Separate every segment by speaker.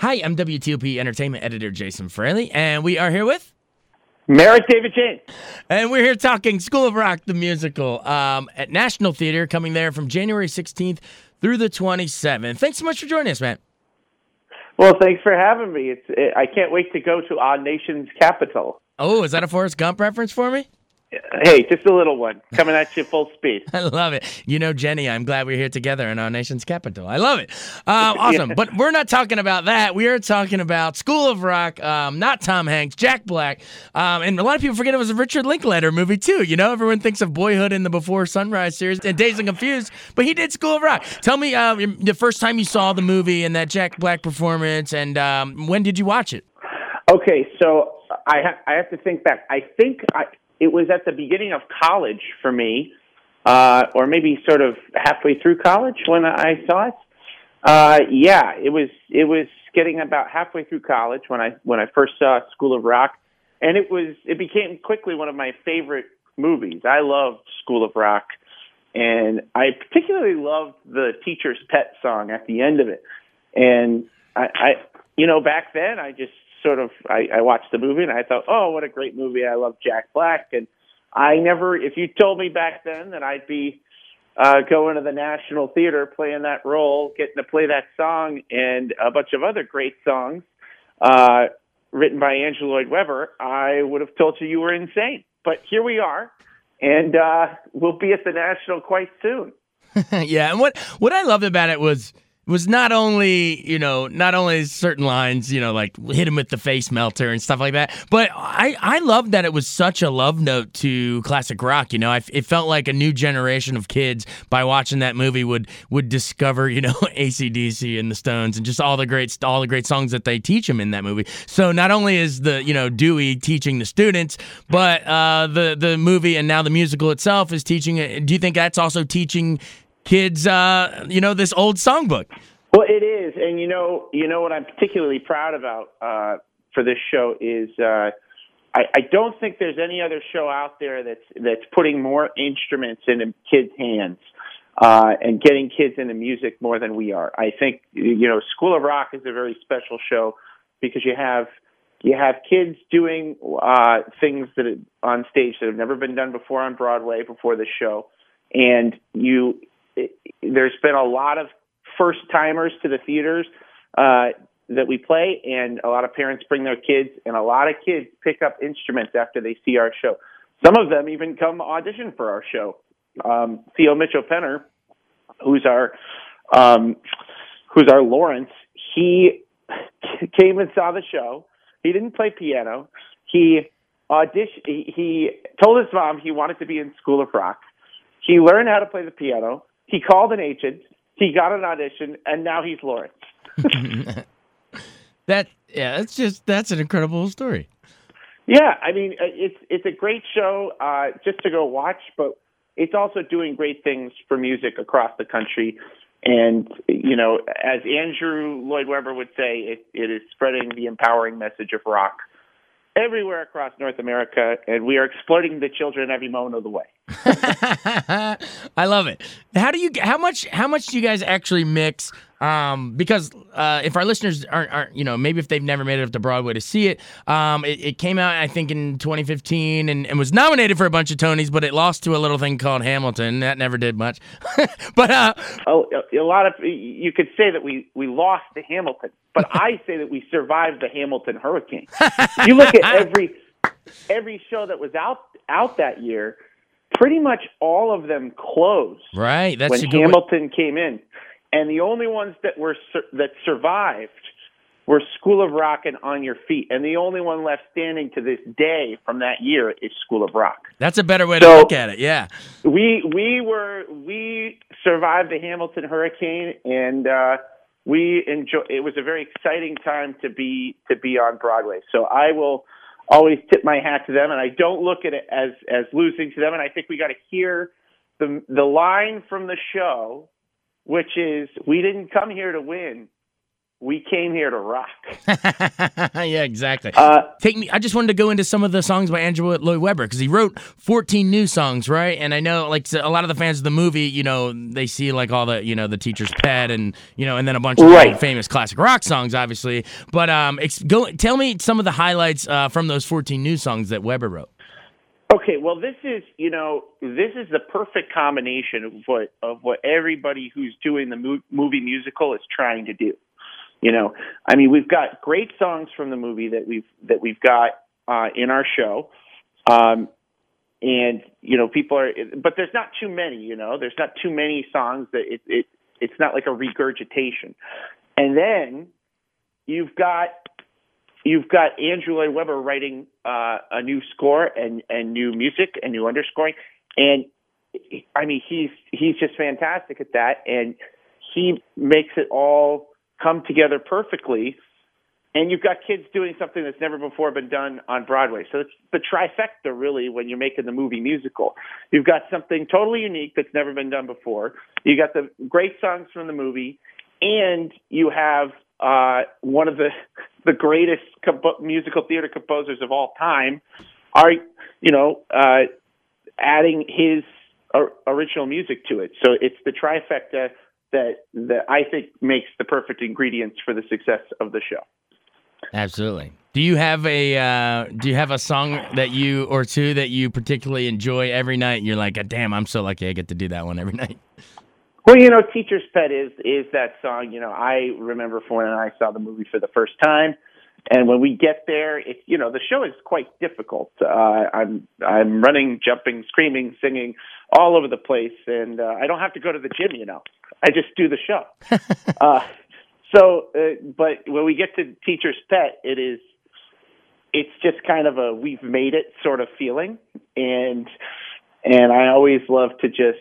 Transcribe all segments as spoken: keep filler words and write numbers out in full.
Speaker 1: Hi, I'm W T O P Entertainment Editor Jason Fraley, and we are here with...
Speaker 2: Merrick David James.
Speaker 1: And we're here talking School of Rock, the musical, um, at National Theater, coming there from January sixteenth through the twenty-seventh. Thanks so much for joining us, man.
Speaker 2: Well, thanks for having me. It's it, I can't wait to go to our nation's capital.
Speaker 1: Oh, is that a Forrest Gump reference for me?
Speaker 2: Hey, just a little one coming at you full speed.
Speaker 1: I love it. You know, Jenny, I'm glad we're here together in our nation's capital. I love it. Um, awesome. Yeah. But we're not talking about that. We are talking about School of Rock, um, not Tom Hanks, Jack Black. Um, and a lot of people forget it was a Richard Linklater movie, too. You know, everyone thinks of Boyhood and the Before Sunrise series and Dazed and Confused, but he did School of Rock. Tell me uh, the first time you saw the movie and that Jack Black performance, and um, when did you watch it?
Speaker 2: Okay, so I, ha- I have to think back. I think I... It was at the beginning of college for me, uh, or maybe sort of halfway through college when I saw it. Uh, yeah, it was it was getting about halfway through college when I when I first saw School of Rock, and it was it became quickly one of my favorite movies. I loved School of Rock, and I particularly loved the Teacher's Pet song at the end of it. And I, I you know, back then I just sort of, I, I watched the movie and I thought, oh, what a great movie. I love Jack Black. And I never, if you told me back then that I'd be uh, going to the National Theater playing that role, getting to play that song and a bunch of other great songs uh, written by Andrew Lloyd Webber, I would have told you you were insane. But here we are, and uh, we'll be at the National quite soon.
Speaker 1: Yeah, and what, what I loved about it was, was not only, you know, not only certain lines, you know, like hit him with the face melter and stuff like that, but I, I loved that it was such a love note to classic rock. You know, I, it felt like a new generation of kids by watching that movie would would discover, you know, A C D C and the Stones and just all the great all the great songs that they teach them in that movie. So not only is the, you know, Dewey teaching the students, but uh, the the movie and now the musical itself is teaching. Do you think that's also teaching kids, uh, you know, this old songbook?
Speaker 2: Well, it is, and you know, you know what I'm particularly proud about uh, for this show is uh, I, I don't think there's any other show out there that's that's putting more instruments into kids' hands uh, and getting kids into music more than we are. I think you know, School of Rock is a very special show because you have you have kids doing uh, things that are on stage that have never been done before on Broadway before the show, and you. It, there's been a lot of first-timers to the theaters uh, that we play, and a lot of parents bring their kids, and a lot of kids pick up instruments after they see our show. Some of them even come audition for our show. Um, Theo Mitchell-Penner, who's our um, who's our Lawrence, he came and saw the show. He didn't play piano. He auditioned. He, he told his mom he wanted to be in School of Rock. He learned how to play the piano. He called an agent, he got an audition, and now he's Lawrence.
Speaker 1: that yeah, that's just that's an incredible story.
Speaker 2: Yeah, I mean it's it's a great show uh, just to go watch, but it's also doing great things for music across the country. And you know, as Andrew Lloyd Webber would say, it, it is spreading the empowering message of rock everywhere across North America, and we are exploiting the children every moment of the way.
Speaker 1: I love it. How do you? How much? How much do you guys actually mix? Um, because uh, if our listeners aren't, aren't, you know, maybe if they've never made it up to Broadway to see it, um, it, it came out I think in twenty fifteen and, and was nominated for a bunch of Tonys, but it lost to a little thing called Hamilton. That never did much. but uh,
Speaker 2: oh, a lot of you could say that we we lost to Hamilton, but I say that we survived the Hamilton hurricane. You look at every every show that was out out that year. Pretty much all of them closed.
Speaker 1: Right, that's
Speaker 2: when Hamilton way. came in, and the only ones that were that survived were School of Rock and On Your Feet, and the only one left standing to this day from that year is School of Rock.
Speaker 1: That's a better way to so look at it. Yeah,
Speaker 2: we we were we survived the Hamilton hurricane, and uh, we enjoy. It was a very exciting time to be to be on Broadway. So I will always tip my hat to them, and I don't look at it as as losing to them. And I think we got to hear the the line from the show, which is, "We didn't come here to win. we came here to rock.
Speaker 1: Yeah, exactly.
Speaker 2: Uh,
Speaker 1: Take me. I just wanted to go into some of the songs by Andrew Lloyd Webber because he wrote fourteen new songs, right? And I know, like, a lot of the fans of the movie, you know, they see like all the, you know, the Teacher's Pet, and you know, and then a bunch of
Speaker 2: right.
Speaker 1: famous classic rock songs, obviously. But um, ex- go tell me some of the highlights uh, from those fourteen new songs that Webber wrote.
Speaker 2: Okay, well, this is, you know, this is the perfect combination of what of what everybody who's doing the mo- movie musical is trying to do. You know, I mean, we've got great songs from the movie that we've that we've got uh, in our show, um, and you know, people are, but there's not too many. You know, there's not too many songs that it, it it's not like a regurgitation. And then you've got you've got Andrew Lloyd Webber writing uh, a new score and, and new music and new underscoring, and I mean, he's he's just fantastic at that, and he makes it all come together perfectly. And you've got kids doing something that's never before been done on Broadway. So it's the trifecta, really, when you're making the movie musical. You've got something totally unique that's never been done before. You got the great songs from the movie, and you have uh, one of the the greatest compo- musical theater composers of all time, are you know uh, adding his or, original music to it. So it's the trifecta that that I think makes the perfect ingredients for the success of the show.
Speaker 1: Absolutely. Do you have a uh, do you have a song that you or two that you particularly enjoy every night? You're like, damn, I'm so lucky I get to do that one every night.
Speaker 2: Well, you know, Teacher's Pet is is that song. You know, I remember from when I saw the movie for the first time, and when we get there, it's you know the show is quite difficult. Uh, I'm I'm running, jumping, screaming, singing all over the place, and uh, I don't have to go to the gym. You know, I just do the show. uh, so, uh, but when we get to Teacher's Pet, it is it's just kind of a we've made it sort of feeling, and and I always love to just.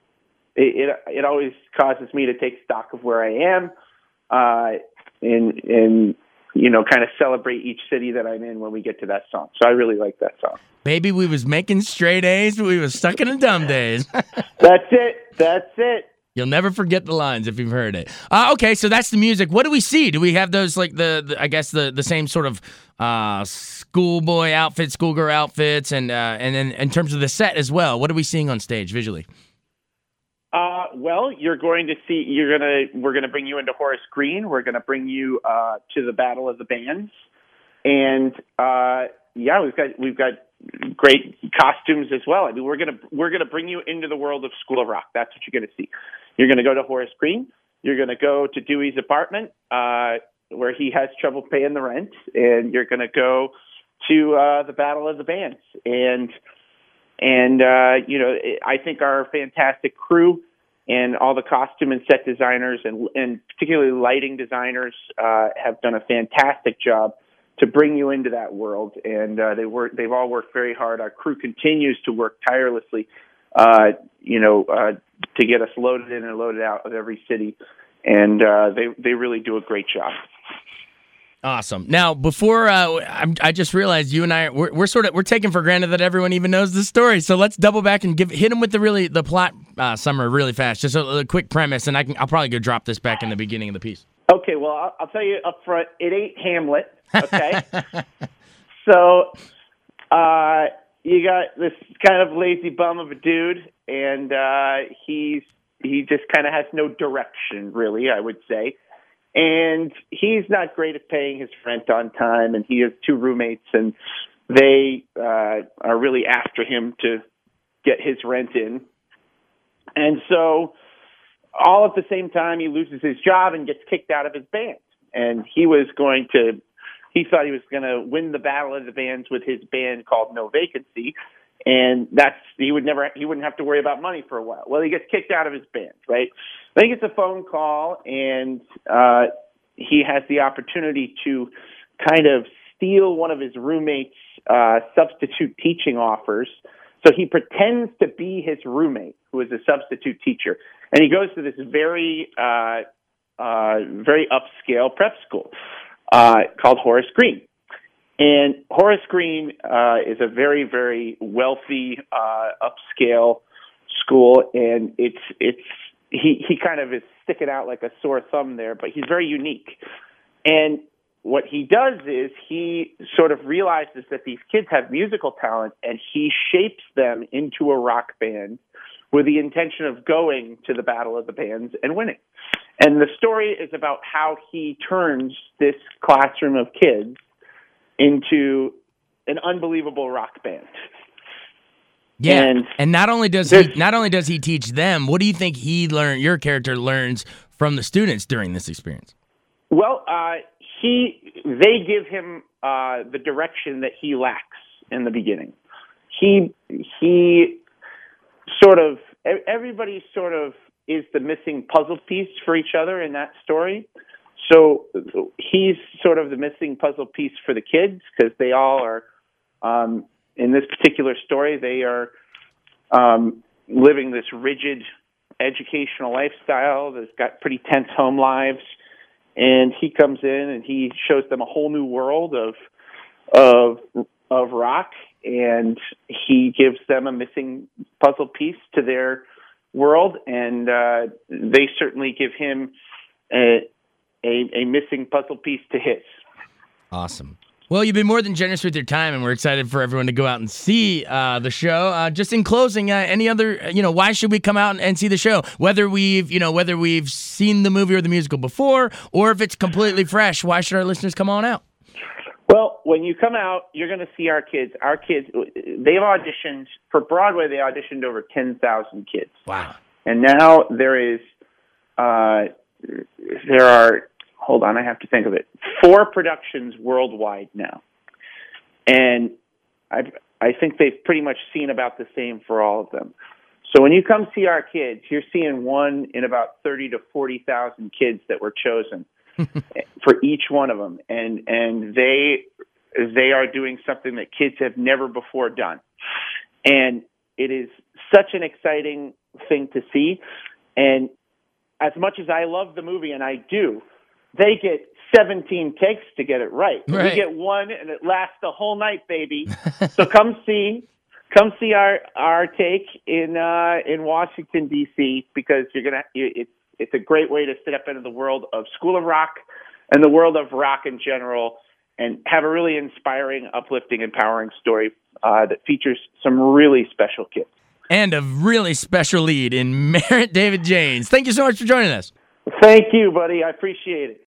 Speaker 2: It, it it always causes me to take stock of where I am, uh, and and you know, kind of celebrate each city that I'm in when we get to that song. So I really like that song.
Speaker 1: Baby, we was making straight A's, but we was stuck in the dumb days.
Speaker 2: That's it. That's it.
Speaker 1: You'll never forget the lines if you've heard it. Uh, okay, so that's the music. What do we see? Do we have those like the, the I guess the, the same sort of uh, schoolboy outfits, schoolgirl outfits, and uh, and then in terms of the set as well? What are we seeing on stage visually?
Speaker 2: Uh, well, you're going to see, you're going to, we're going to bring you into Horace Green. We're going to bring you, uh, to the Battle of the Bands. And, uh, yeah, we've got, we've got great costumes as well. I mean, we're going to, we're going to bring you into the world of School of Rock. That's what you're going to see. You're going to go to Horace Green. You're going to go to Dewey's apartment, uh, where he has trouble paying the rent. And you're going to go to, uh, the Battle of the Bands. And, And, uh, you know, I think our fantastic crew and all the costume and set designers and, and particularly lighting designers uh, have done a fantastic job to bring you into that world. And uh, they work, they've all worked very hard. Our crew continues to work tirelessly, uh, you know, uh, to get us loaded in and loaded out of every city. And uh, they, they really do a great job.
Speaker 1: Awesome. Now, before uh, I'm, I just realized you and I we're, we're sort of we're taking for granted that everyone even knows the story. So let's double back and give hit them with the really the plot uh, summary really fast, just a, a quick premise, and I can I'll probably go drop this back in the beginning of the piece.
Speaker 2: Okay. Well, I'll, I'll tell you up front, it ain't Hamlet. Okay. so uh, you got this kind of lazy bum of a dude, and uh, he's he just kind of has no direction, really. I would say. And he's not great at paying his rent on time, and he has two roommates, and they uh, are really after him to get his rent in. And so all at the same time, he loses his job and gets kicked out of his band. And he was going to, he thought he was going to win the Battle of the Bands with his band called No Vacancy. And that's, he would never, he wouldn't have to worry about money for a while. Well, he gets kicked out of his band, right? Then he gets a phone call, and uh, he has the opportunity to kind of steal one of his roommate's uh, substitute teaching offers. So he pretends to be his roommate, who is a substitute teacher. And he goes to this very, uh, uh, very upscale prep school uh, called Horace Green. And Horace Green uh, is a very, very wealthy, uh, upscale school, and it's it's he he kind of is sticking out like a sore thumb there, but he's very unique. And what he does is he sort of realizes that these kids have musical talent, and he shapes them into a rock band with the intention of going to the Battle of the Bands and winning. And the story is about how he turns this classroom of kids into an unbelievable rock band.
Speaker 1: Yeah,
Speaker 2: and,
Speaker 1: and not only does he not only does he teach them, what do you think he learn? Your character learns from the students during this experience?
Speaker 2: Well, uh, he they give him uh, the direction that he lacks in the beginning. He he sort of everybody sort of is the missing puzzle piece for each other in that story. So he's sort of the missing puzzle piece for the kids because they all are, um, in this particular story, they are um, living this rigid educational lifestyle that's got pretty tense home lives. And he comes in and he shows them a whole new world of of of rock, and he gives them a missing puzzle piece to their world, and uh, they certainly give him a, a, a missing puzzle piece to his.
Speaker 1: Awesome. Well, you've been more than generous with your time, and we're excited for everyone to go out and see uh, the show. Uh, just in closing, uh, any other, you know, why should we come out and see the show? Whether we've, you know, whether we've seen the movie or the musical before, or if it's completely fresh, why should our listeners come on out?
Speaker 2: Well, when you come out, you're going to see our kids. Our kids, they've auditioned for Broadway. They auditioned over ten thousand kids.
Speaker 1: Wow!
Speaker 2: And now there is, uh, there are. Hold on, I have to think of it. Four productions worldwide now, and I I think they've pretty much seen about the same for all of them. So when you come see our kids, you're seeing one in about thirty to forty thousand kids that were chosen. For each one of them, and and they they are doing something that kids have never before done, and it is such an exciting thing to see. And as much as I love the movie, and I do, they get seventeen takes to get it right.
Speaker 1: Right.
Speaker 2: We get one, and it lasts the whole night, baby. So come see, come see our our take in uh, in Washington D C because you're gonna it's. It's a great way to step into the world of School of Rock and the world of rock in general and have a really inspiring, uplifting, empowering story uh, that features some really special kids.
Speaker 1: And a really special lead in Merritt David Jaynes. Thank you so much for joining us.
Speaker 2: Thank you, buddy. I appreciate it.